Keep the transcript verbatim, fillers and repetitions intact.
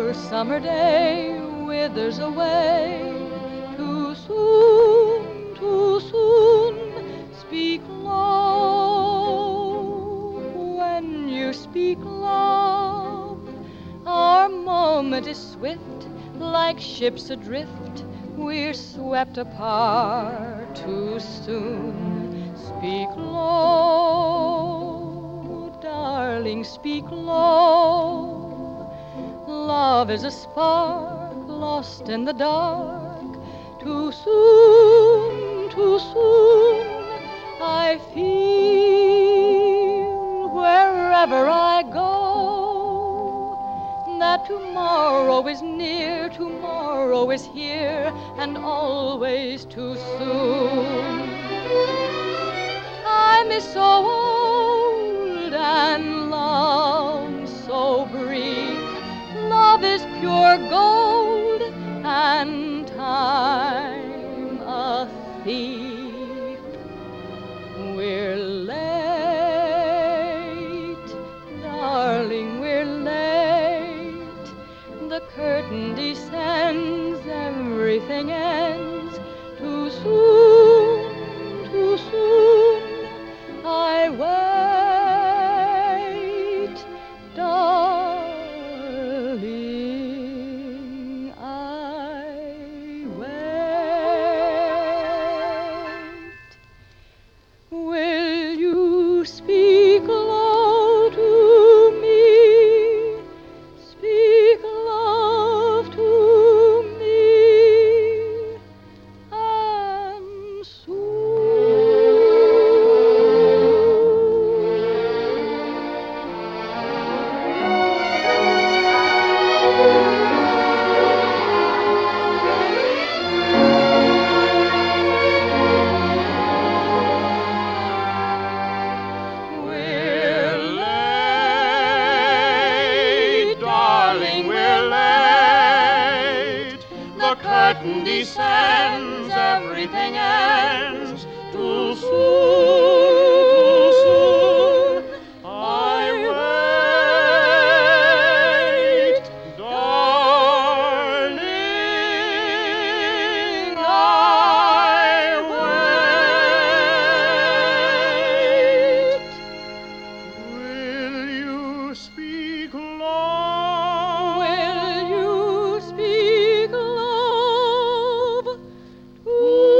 summer day withers away. Too soon, too soon, speak low. When you speak love, our moment is swift, like ships adrift. We're swept apart too soon. Speak low, darling, speak low. Love is a spark lost in the dark. Too soon, too soon, I feel wherever I go that tomorrow is near, tomorrow is here, and always too soon. Time is so old and love so brief. Love is pure gold and time a thief. We're late, darling, we're late. The curtain descends, everything ends. Too soon, too soon, I wait, darling, I wait. Will you speak low to me? Speak love to me, and the curtain descends, everything ends. Too soon, too soon, I wait, darling, I wait. Will you speak low? will you speak love to